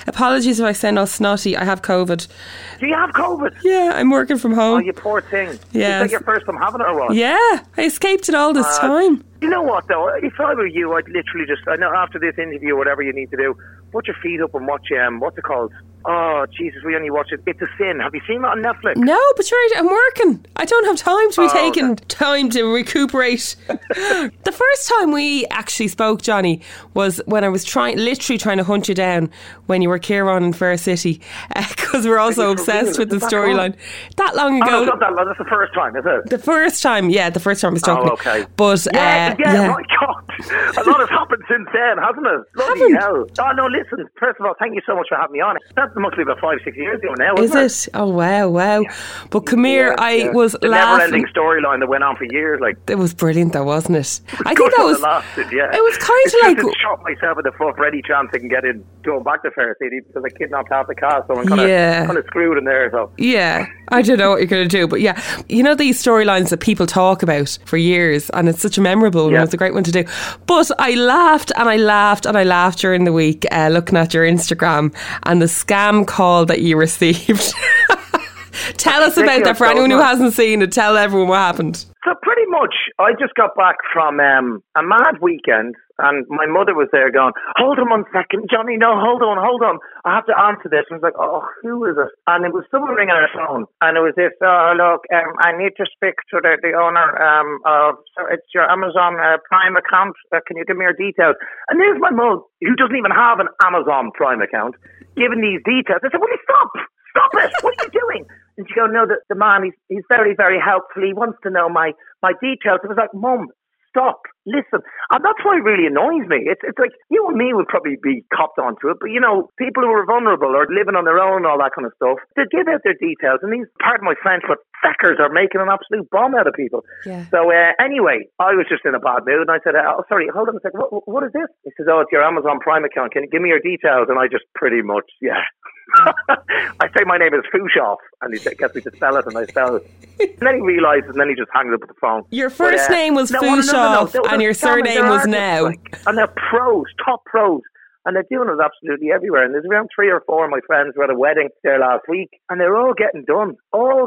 Apologies if I sound all snotty. I have COVID. Do you have COVID? Yeah, I'm working from home. Oh, you poor thing. Yeah. Is that your first time having it or what? Yeah, I escaped it all this time. You know what, though? If I were you, I'd literally just, I know after this interview, whatever you need to do, put your feet up and watch, what's it called? Oh, Jesus, we only watch it. It's a Sin. Have you seen that on Netflix? No, but you're right, I'm working. I don't have time to be taking time to recuperate. The first time we actually spoke, Johnny, was when I was literally trying to hunt you down when you were Kieran in Fair City, because we're also obsessed with the storyline. That long ago. Oh, not that long. That's the first time, is it? The first time I was talking. Oh, okay. But, yeah, my God. A lot has happened since then, hasn't it? Bloody hell. Oh, no, listen. First of all, thank you so much for having me on. That must be about 5-6 years ago now, isn't it? Is it? Oh, wow. Yeah. But come here, I was the laughing. never-ending storyline that went on for years. It was brilliant, though, wasn't it? I think that was... Lasted, yeah. It was kind of like... I shot myself in the foot for any chance I can get in going back to Fair City because I kidnapped half the cast, so I'm kind of screwed in there. So. Yeah, I don't know what you're going to do, but yeah, you know these storylines that people talk about for years, and it's such a memorable one. It's a great one to do. But I laughed and I laughed and I laughed during the week looking at your Instagram and the scam call that you received. Tell us about that for anyone who hasn't seen it. Tell everyone what happened. So pretty much, I just got back from a mad weekend, and my mother was there going, hold on 1 second, Johnny, no, hold on. I have to answer this. And I was like, oh, who is it? And it was someone ringing her phone, and it was this, look, I need to speak to the owner of, it's your Amazon Prime account. Can you give me your details? And there's my mum, who doesn't even have an Amazon Prime account, giving these details. I said, will you stop it, what are you doing? And she goes, no, the man, he's very, very helpful. He wants to know my details. I was like, Mum, stop, listen. And that's why it really annoys me. It's like, you and me would probably be copped onto it, but, you know, people who are vulnerable or living on their own, all that kind of stuff, they give out their details. And these, pardon my French, but feckers are making an absolute bomb out of people. Yeah. So anyway, I was just in a bad mood, and I said, oh, sorry, hold on a second, what is this? He says, oh, it's your Amazon Prime account. Can you give me your details? And I just pretty much, I say my name is Fushoff, and he gets me to spell it, and I spell it. And then he realises, and then he just hangs up the phone. Your first name was Fushoff, and your surname was Now. And they're pros, top pros. And they're doing it absolutely everywhere. And there's around 3 or 4 of my friends who had a wedding there last week, and they're all getting done.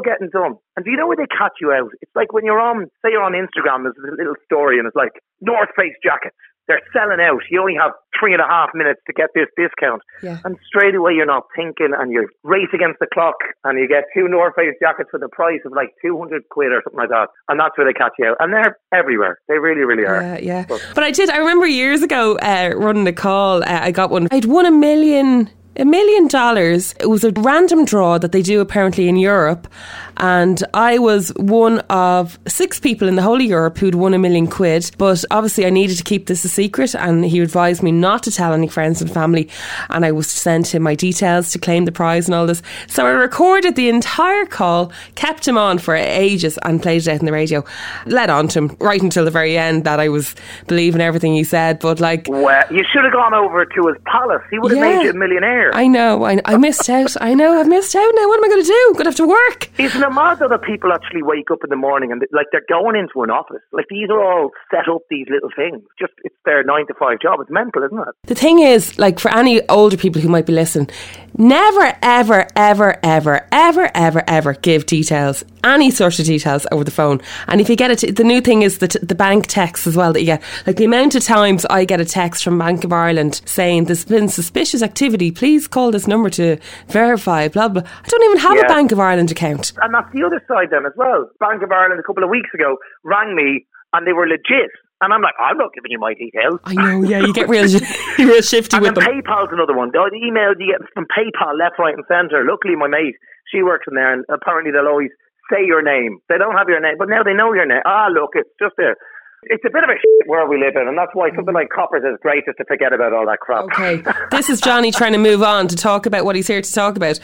And do you know where they catch you out? It's like when you're on, say you're on Instagram, there's a little story, and it's like, North Face jackets. They're selling out. You only have 3.5 minutes to get this discount. Yeah. And straight away you're not thinking, and you race against the clock, and you get 2 North Face jackets for the price of like 200 quid or something like that. And that's where they catch you out. And they're everywhere. They really, really are. Yeah. But I remember years ago running a call, I got one. I'd won $1 million. $1 million. It was a random draw that they do apparently in Europe, and I was one of 6 people in the whole of Europe who'd won £1 million. But obviously I needed to keep this a secret, and he advised me not to tell any friends and family, and I was to send him my details to claim the prize and all this. So I recorded the entire call, kept him on for ages, and played it out on the radio. Led on to him right until the very end that I was believing everything he said. But well, you should have gone over to his palace. He would have made you a millionaire. I know. I missed out. I've missed out now. What am I going to do? I'm going to have to work. Isn't it mad that people actually wake up in the morning and they're going into an office? Like, these are all set up, these little things. Just, it's their 9-to-5 job. It's mental, isn't it? The thing is, like, for any older people who might be listening, never, ever, ever, ever, ever, ever, ever give details, any sort of details over the phone. And if you get it, the new thing is the bank text as well that you get. Like, the amount of times I get a text from Bank of Ireland saying there's been suspicious activity, please call this number to verify, blah, blah. I don't even have a Bank of Ireland account. And that's the other side then as well. Bank of Ireland a couple of weeks ago rang me, and they were legit. And I'm like, I'm not giving you my details. I know, yeah, you get real shifty with them. And PayPal's another one. The emails you get from PayPal left, right and centre. Luckily, my mate, she works in there, and apparently they'll always say your name. They don't have your name, but now they know your name. Look, it's just it's a bit of a shit world we live in, and that's why something like Coppers is great, is to forget about all that crap. Okay, this is Johnny trying to move on to talk about what he's here to talk about.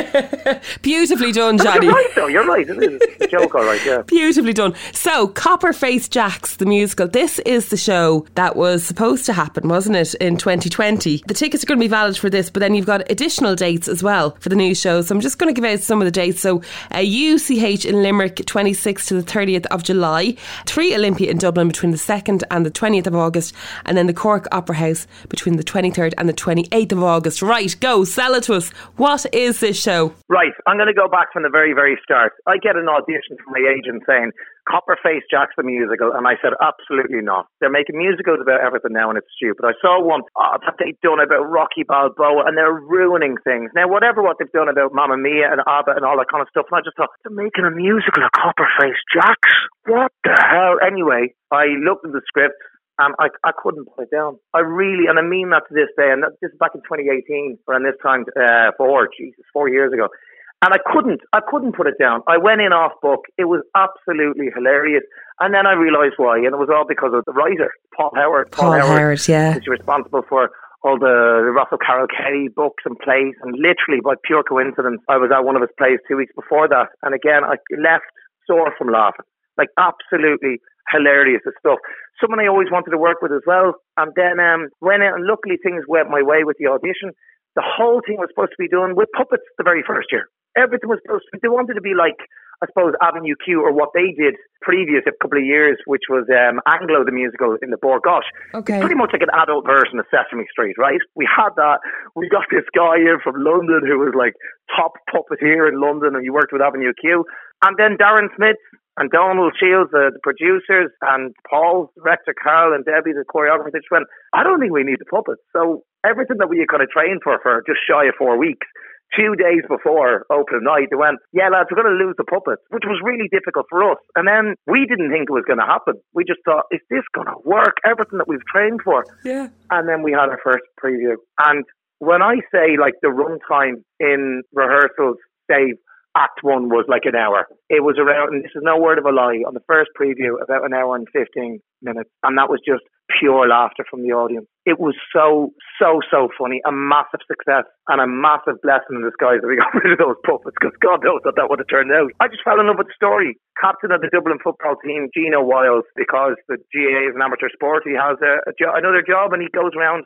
Beautifully done, Johnny. You're right, though. You're right. It is a joke, all right, yeah. Beautifully done. So, Copperface Jacks, the musical. This is the show that was supposed to happen, wasn't it, in 2020? The tickets are going to be valid for this, but then you've got additional dates as well for the new show. So I'm just going to give out some of the dates. So, UCH in Limerick, 26th to the 30th of July. 3 Olympia in Dublin, Dublin between the 2nd and the 20th of August, and then the Cork Opera House between the 23rd and the 28th of August. Right, go, sell it to us. What is this show? Right, I'm going to go back from the very, very start. I get an audition from my agent saying, Copperface Jacks the musical, and I said, absolutely not. They're making musicals about everything now, and it's stupid. I saw one that they'd done about Rocky Balboa, and they're ruining things. Now, what they've done about Mamma Mia and ABBA and all that kind of stuff, and I just thought, they're making a musical of Copperface Jacks? What the hell? Anyway, I looked at the script, and I couldn't put it down. I really, and I mean that to this day, and this is back in 2018, around this time, 4 years ago. And I couldn't put it down. I went in off book. It was absolutely hilarious. And then I realised why. And it was all because of the writer, Paul Howard. Paul Howard, yeah. Who's responsible for all the Russell Carroll Kelly books and plays. And literally, by pure coincidence, I was at one of his plays 2 weeks before that. And again, I left sore from laughing. Like, absolutely hilarious stuff. Someone I always wanted to work with as well. And then went out, and luckily things went my way with the audition. The whole thing was supposed to be done with puppets the very first year. Everything was supposed to be, they wanted to be like, I suppose, Avenue Q, or what they did previous a couple of years, which was Anglo the musical in the Bord Gáis. Okay. It's pretty much like an adult version of Sesame Street, right? We had that. We got this guy in from London who was like top puppeteer in London, and he worked with Avenue Q. And then Darren Smith and Donald Shields, the producers, and Paul, the director, Carl, and Debbie, the choreographer, they just went, I don't think we need the puppets. So everything that we had kind of trained for just shy of 4 weeks, 2 days before opening night, they went, yeah, lads, we're going to lose the puppets, which was really difficult for us. And then we didn't think it was going to happen. We just thought, is this going to work? Everything that we've trained for. Yeah. And then we had our first preview. And when I say, like, the runtime in rehearsals, say, Act 1 was like an hour. It was around, and this is no word of a lie, on the first preview, about an hour and 15 minutes. And that was just pure laughter from the audience. It was so funny. A massive success and a massive blessing in disguise that we got rid of those puppets, because God knows what that would have turned out. I just fell in love with the story. Captain of the Dublin football team, Gino Wiles, because the GAA is an amateur sport, he has another job, and he goes around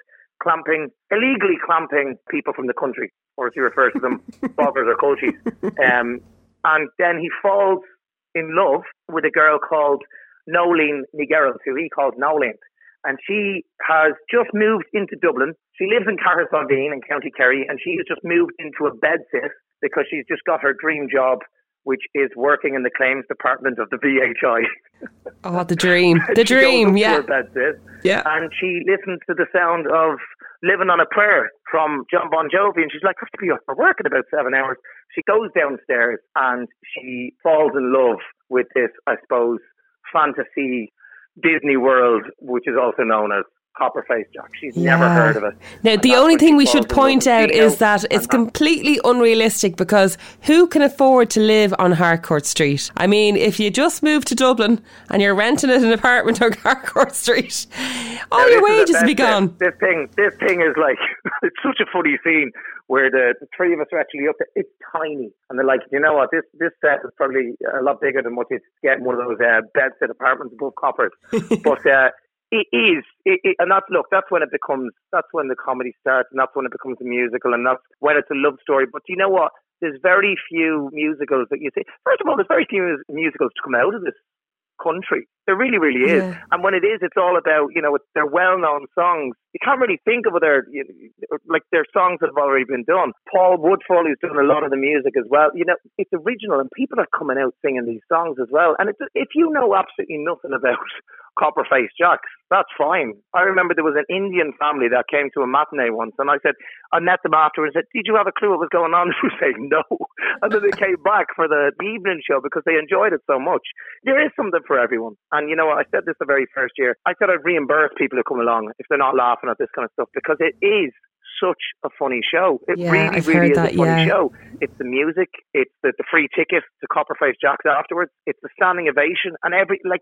illegally clamping people from the country, or as he refers to them, boggers or coaches. And then he falls in love with a girl called Nolene Nigerald, who he called Nolene. And she has just moved into Dublin. She lives in Carrickballina in County Kerry, and she has just moved into a bedsit because she's just got her dream job, which is working in the claims department of the VHI. Oh, the dream. The dream, yeah. Yeah. And she listens to the sound of Living on a Prayer from John Bon Jovi, and she's like, I have to be up for work in about 7 hours. She goes downstairs and she falls in love with this, I suppose, fantasy Disney world, which is also known as Copperface Jack. She's never heard of it. Now, the only thing we should point out is that it's completely unrealistic, because who can afford to live on Harcourt Street? I mean, if you just moved to Dublin and you're renting an apartment on Harcourt Street, all your wages will be gone. This thing is like, it's such a funny scene where the three of us are actually up there. It's tiny. And they're like, you know what, this set is probably a lot bigger than what you'd get in one of those bedsit apartments above Coppers. But it is, and that's when that's when the comedy starts, and that's when it becomes a musical, and that's when it's a love story. But you know what? There's very few musicals that you see. First of all, there's very few musicals to come out of this country. There really, really is. Yeah. And when it is, it's all about, they're well-known songs. You can't really think of other, their songs that have already been done. Paul Woodfull, who's doing a lot of the music as well, it's original, and people are coming out singing these songs as well. And if you know absolutely nothing about Copperface Jacks, that's fine. I remember there was an Indian family that came to a matinee once, and I met them afterwards and said, did you have a clue what was going on? They were saying no. And then they came back for the evening show because they enjoyed it so much. There is something for everyone. And you know what? I said this the very first year. I said I'd reimburse people who come along if they're not laughing at this kind of stuff, because it is such a funny show. It really is a funny show. It's the music, it's the free ticket to Copperface Jacks afterwards, it's the standing ovation, and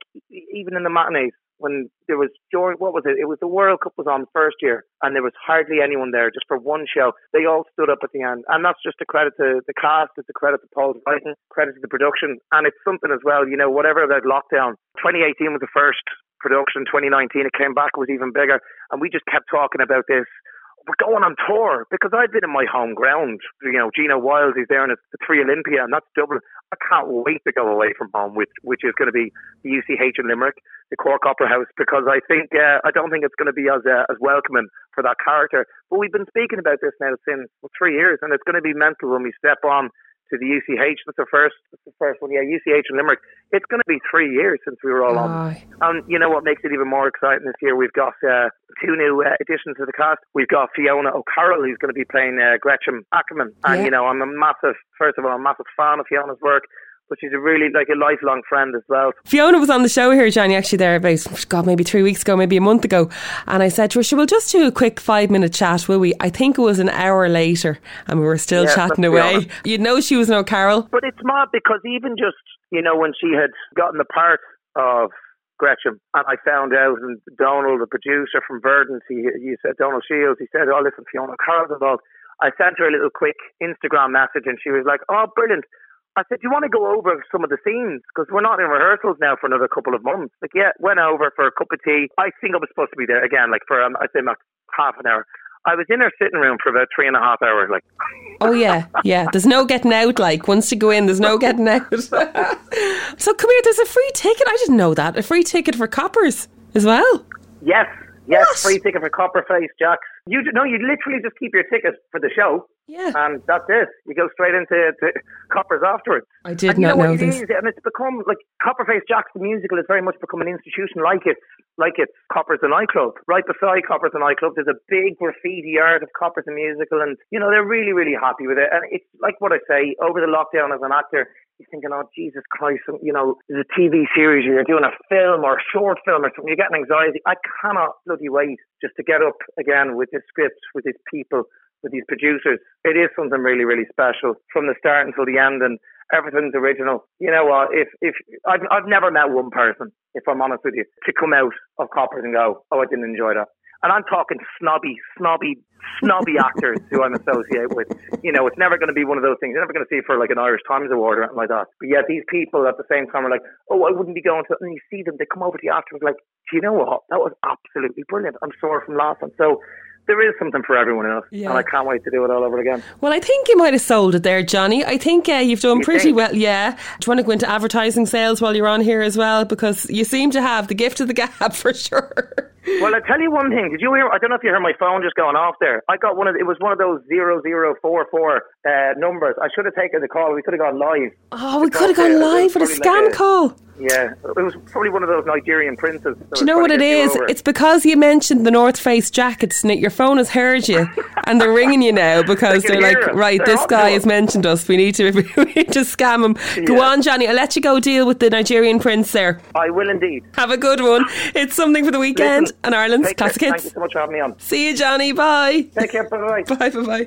even in the matinees, when there was, it was the World Cup was on first year, and there was hardly anyone there just for one show. They all stood up at the end, and that's just a credit to the cast, it's a credit to Paul's writing, credit to the production, and it's something as well, whatever about lockdown. 2018 was the first production, 2019 it came back, was even bigger, and we just kept talking about this. we're going on tour, because I've been in my home ground. You know, Gino Wild, he's there in the 3 Olympia, and that's Dublin. I can't wait to go away from home, which is going to be the UCH in Limerick, the Cork Opera House, because I don't think it's going to be as welcoming for that character. But we've been speaking about this now since 3 years, and it's going to be mental when we step on to the UCH. That's the first one. Yeah, UCH in Limerick. It's going to be 3 years since we were all on. And you know what makes it even more exciting this year? We've got 2 new additions to the cast. We've got Fiona O'Carroll, who's going to be playing Gretchen Ackerman. And, you know, I'm a massive fan of Fiona's work. But she's a really, like, a lifelong friend as well. Fiona was on the show here, Johnny, actually there about, maybe 3 weeks ago, maybe a month ago. And I said to her, we'll just do a quick 5-minute chat, will we? I think it was an hour later and we were still chatting away. You'd know she was an O'Carroll. But it's mad because even just, you know, when she had gotten the part of Gretchen, and I found out, and Donald, the producer from Verdant, he said, Donald Shields, he said, oh, listen, Fiona O'Carroll's involved. I sent her a little quick Instagram message and she was like, oh, brilliant. I said, do you want to go over some of the scenes? Because we're not in rehearsals now for another couple of months. Like, yeah, went over for a cup of tea. I think I was supposed to be there again, like for, I'd say about half an hour. I was in her sitting room for about 3.5 hours, like. Oh, yeah. There's no getting out, like. Once you go in, there's no getting out. So come here, there's a free ticket. I didn't know that. A free ticket for Coppers as well. Yes. Yes, what? Free ticket for Copperface Jacks. You literally just keep your ticket for the show. Yeah. And that's it. You go straight into Coppers afterwards. I did not know this. And it's become, like, Copperface Jacks the musical has very much become an institution like it's Coppers the nightclub. Right beside Coppers the nightclub, there's a big graffiti art of Coppers the musical, and, you know, they're really, really happy with it. And it's like what I say, over the lockdown as an actor, you're thinking, oh, Jesus Christ, you know, there's a TV series, or you're doing a film or a short film or something, you're getting anxiety. I cannot bloody wait just to get up again with this script, with these people, with these producers. It is something really, really special from the start until the end, and everything's original. You know what, if I've never met one person, if I'm honest with you, to come out of Coppers and go, oh, I didn't enjoy that. And I'm talking snobby actors who I'm associated with. You know, it's never going to be one of those things. You're never going to see it for like an Irish Times Award or anything like that. But yet these people at the same time are like, oh, I wouldn't be going to, and you see them, they come over to you afterwards like, do you know what? That was absolutely brilliant. I'm sore from laughing. So there is something for everyone else, and I can't wait to do it all over again. Well, I think you might have sold it there, Johnny. I think you've done pretty well. Yeah. Do you want to go into advertising sales while you're on here as well? Because you seem to have the gift of the gab for sure. Well, I'll tell you one thing. Did you hear? I don't know if you heard my phone just going off there. I got it was one of those 0044 numbers. I should have taken the call. We could have gone live. Oh, we could have gone live with a scam call. Yeah, it was probably one of those Nigerian princes. Do you know what it is? It's because you mentioned the North Face jackets, and your phone has heard you, and they're ringing you now because they're like, right, this guy has mentioned us. We need to scam him. Yeah. Go on, Johnny. I'll let you go deal with the Nigerian prince there. I will indeed. Have a good one. It's something for the weekend and Ireland's classic hits. Thank you so much for having me on. See you, Johnny. Bye. Take care. Bye. Bye.